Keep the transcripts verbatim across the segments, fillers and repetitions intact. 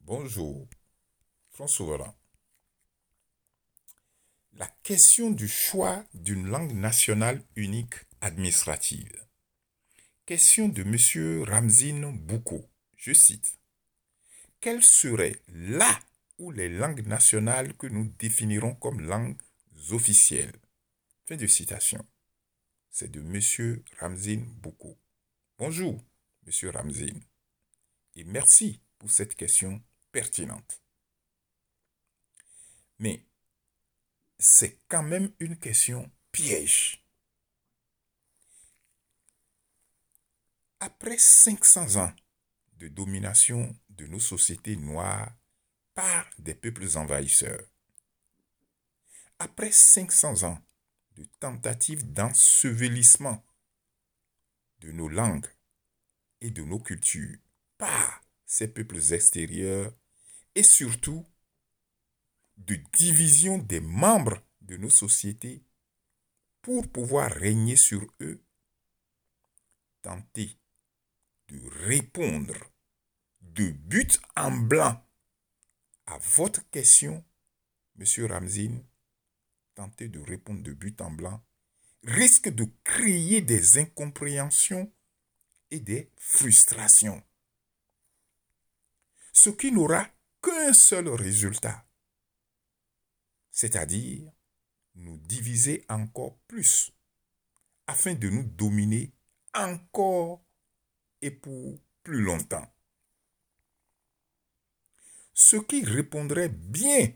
Bonjour, François Souverain. La question du choix d'une langue nationale unique administrative. Question de M. Ramzine Bouko. Je cite. Quelle serait la ou les langues nationales que nous définirons comme langues officielles? Fin de citation. C'est de M. Ramzine Bouko. Bonjour, M. Ramzine. Et merci pour cette question pertinente. Mais c'est quand même une question piège. Après cinq cents ans de domination de nos sociétés noires par des peuples envahisseurs, après cinq cents ans de tentatives d'ensevelissement de nos langues et de nos cultures par ces peuples extérieurs et surtout de division des membres de nos sociétés pour pouvoir régner sur eux, tenter de répondre de but en blanc à votre question, M. Ramzine, tenter de répondre de but en blanc, risque de créer des incompréhensions et des frustrations. Ce qui n'aura qu'un seul résultat, c'est-à-dire nous diviser encore plus, afin de nous dominer encore et pour plus longtemps. Ce qui répondrait bien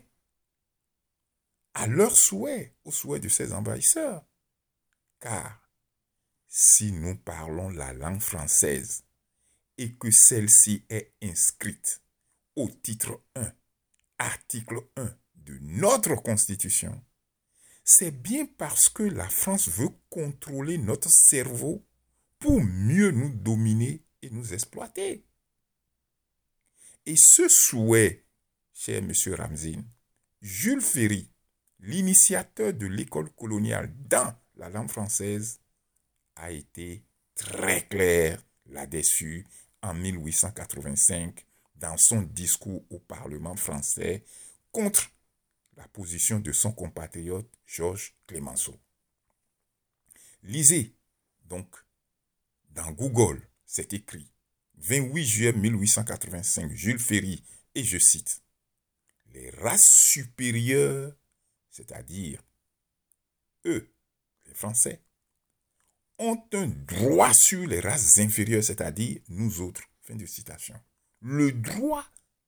à leurs souhaits, aux souhaits de ces envahisseurs. Car si nous parlons la langue française et que celle-ci est inscrite au titre un, article un de notre Constitution, c'est bien parce que la France veut contrôler notre cerveau pour mieux nous dominer et nous exploiter. Et ce souhait, cher M. Ramzine, Jules Ferry, l'initiateur de l'école coloniale dans la langue française, a été très clair là-dessus en mille huit cent quatre-vingt-cinq dans son discours au Parlement français contre la position de son compatriote Georges Clemenceau. Lisez donc dans Google, c'est écrit vingt-huit juillet mille huit cent quatre-vingt-cinq, Jules Ferry, et je cite, « Les races supérieures, c'est-à-dire eux, les Français, ont un droit sur les races inférieures, c'est-à-dire nous autres. » Fin de citation. Le droit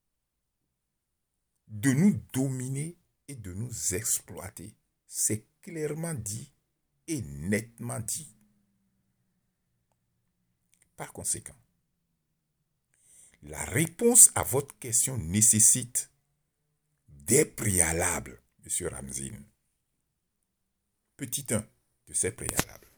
de nous dominer et de nous exploiter. C'est clairement dit et nettement dit. Par conséquent, la réponse à votre question nécessite des préalables, M. Ramzine. Petit un de ces préalables.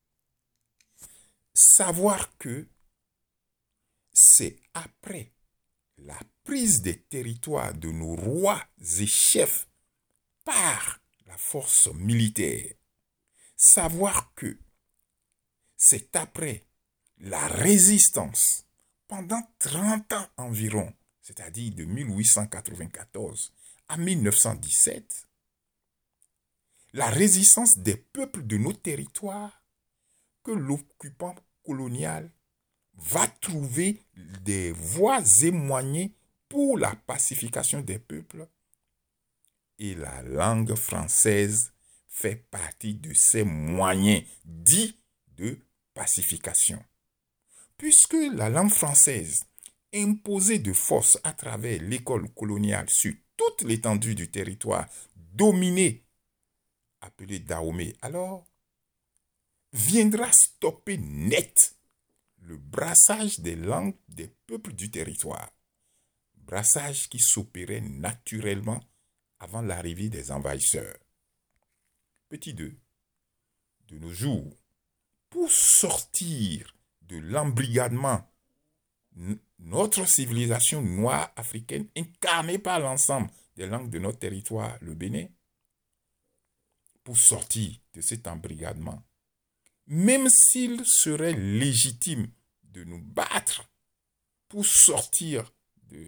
Savoir que c'est après la prise des territoires de nos rois et chefs par la force militaire, savoir que c'est après la résistance pendant trente ans environ, c'est-à-dire de mille huit cent quatre-vingt-quatorze à mille neuf cent dix-sept, la résistance des peuples de nos territoires que l'occupant colonial va trouver des voies et moyens pour la pacification des peuples. Et la langue française fait partie de ces moyens dits de pacification. Puisque la langue française, imposée de force à travers l'école coloniale sur toute l'étendue du territoire dominé, appelé Dahomey, alors viendra stopper net le brassage des langues des peuples du territoire. Brassage qui s'opérait naturellement avant l'arrivée des envahisseurs. Petit deux. De nos jours, pour sortir de l'embrigadement, notre civilisation noire africaine incarnée par l'ensemble des langues de notre territoire, le Bénin, pour sortir de cet embrigadement, même s'il serait légitime de nous battre pour sortir de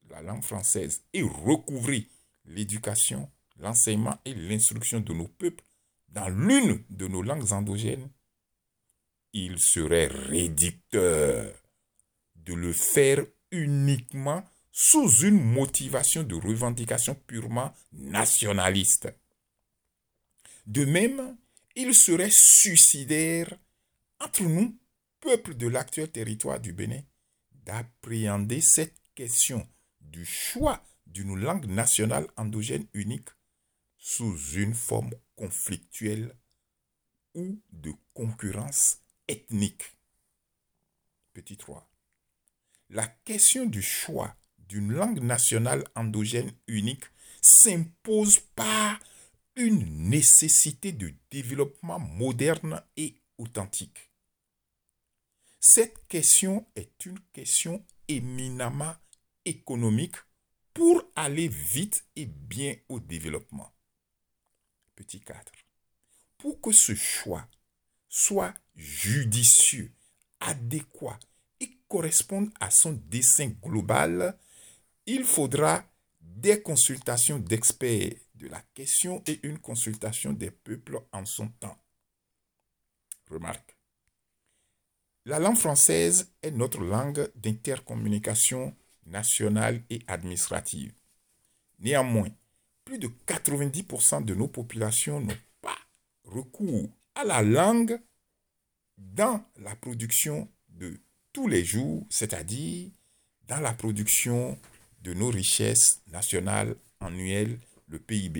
la langue française et recouvrer l'éducation, l'enseignement et l'instruction de nos peuples dans l'une de nos langues endogènes, il serait réducteur de le faire uniquement sous une motivation de revendication purement nationaliste. De même, il serait suicidaire entre nous, peuple de l'actuel territoire du Bénin, d'appréhender cette question du choix d'une langue nationale endogène unique sous une forme conflictuelle ou de concurrence ethnique. Petit trois. La question du choix d'une langue nationale endogène unique s'impose par une nécessité de développement moderne et authentique. Cette question est une question éminemment économique pour aller vite et bien au développement. Petit quatre. Pour que ce choix soit judicieux, adéquat et corresponde à son dessein global, il faudra des consultations d'experts de la question et une consultation des peuples en son temps. Remarque. La langue française est notre langue d'intercommunication nationale et administrative. Néanmoins, plus de quatre-vingt-dix pour cent de nos populations n'ont pas recours à la langue dans la production de tous les jours, c'est-à-dire dans la production de nos richesses nationales annuelles, le P I B.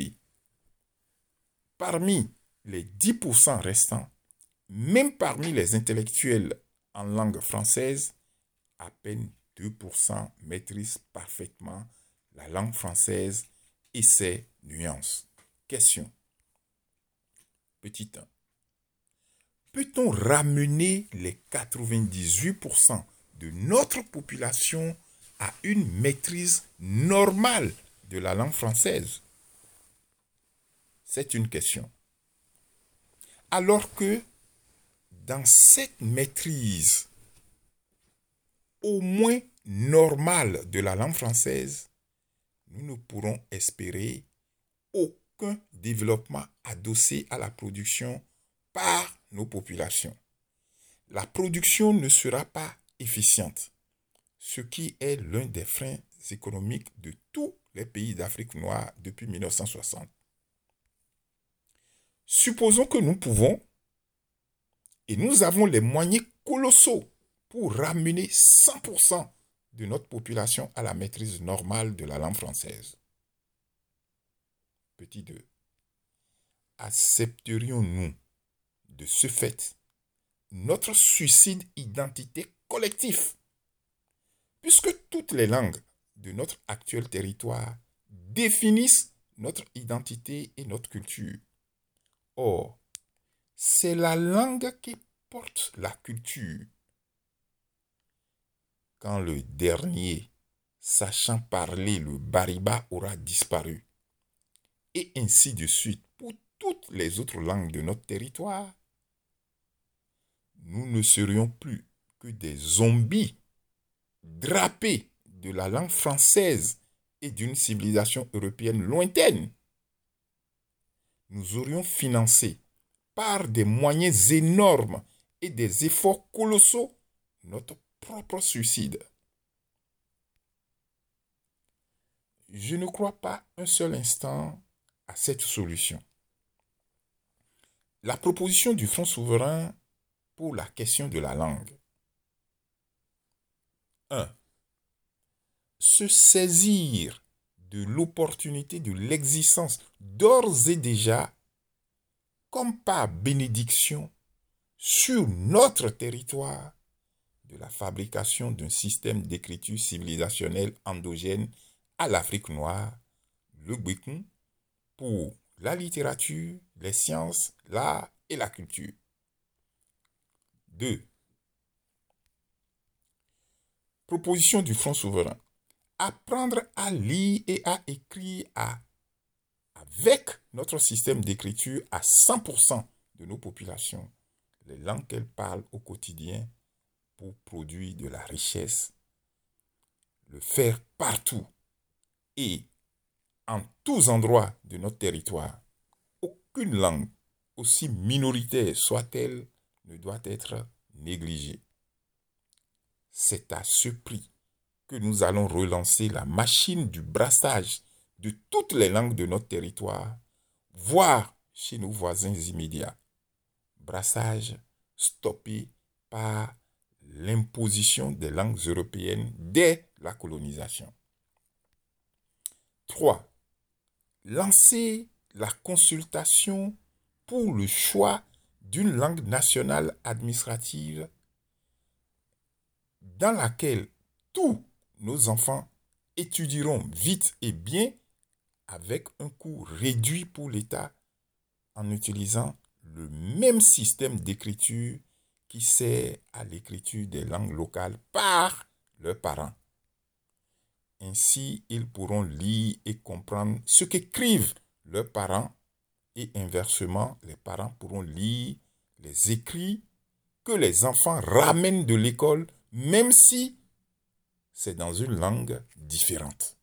Parmi les dix pour cent restants, même parmi les intellectuels en langue française, à peine deux pour cent maîtrisent parfaitement la langue française et ses nuances. Question. Petit un. Peut-on ramener les quatre-vingt-dix-huit pour cent de notre population à une maîtrise normale de la langue française? C'est une question. Alors que dans cette maîtrise au moins normale de la langue française, nous ne pourrons espérer aucun développement adossé à la production par nos populations. La production ne sera pas efficiente, ce qui est l'un des freins économiques de tous les pays d'Afrique noire depuis mille neuf cent soixante. Supposons que nous pouvons et nous avons les moyens colossaux pour ramener cent pour cent de notre population à la maîtrise normale de la langue française. Petit deux. Accepterions-nous de ce fait notre suicide identitaire collectif, puisque toutes les langues de notre actuel territoire définissent notre identité et notre culture. Or, c'est la langue qui porte la culture. Quand le dernier, sachant parler le bariba, aura disparu, et ainsi de suite pour toutes les autres langues de notre territoire, nous ne serions plus que des zombies drapés de la langue française et d'une civilisation européenne lointaine. Nous aurions financé par des moyens énormes et des efforts colossaux notre propre suicide. Je ne crois pas un seul instant à cette solution. La proposition du Front souverain pour la question de la langue. un. Se saisir de l'opportunité de l'existence d'ores et déjà, comme par bénédiction, sur notre territoire, de la fabrication d'un système d'écriture civilisationnelle endogène à l'Afrique noire, le Gbekun, pour la littérature, les sciences, l'art et la culture. deux. Proposition du Front souverain. Apprendre à lire et à écrire à, avec notre système d'écriture à cent pour cent de nos populations, les langues qu'elles parlent au quotidien pour produire de la richesse, le faire partout Et en tous endroits de notre territoire, aucune langue, aussi minoritaire soit-elle, ne doit être négligée. C'est à ce prix que nous allons relancer la machine du brassage de toutes les langues de notre territoire, voire chez nos voisins immédiats. Brassage stoppé par l'imposition des langues européennes dès la colonisation. trois. Lancer la consultation pour le choix d'une langue nationale administrative dans laquelle tous nos enfants étudieront vite et bien avec un coût réduit pour l'État en utilisant le même système d'écriture qui sert à l'écriture des langues locales par leurs parents. Ainsi, ils pourront lire et comprendre ce qu'écrivent leurs parents et inversement, les parents pourront lire les écrits que les enfants ramènent de l'école, même si c'est dans une langue différente.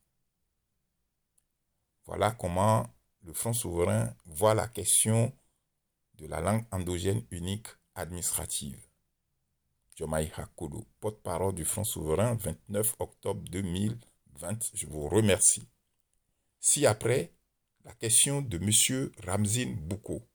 Voilà comment le Front souverain voit la question de la langue endogène unique administrative. Diomaye Hakolo, porte-parole du Front souverain, vingt-neuf octobre deux mille vingt. Je vous remercie. Si après, la question de M. Ramzine Bouko.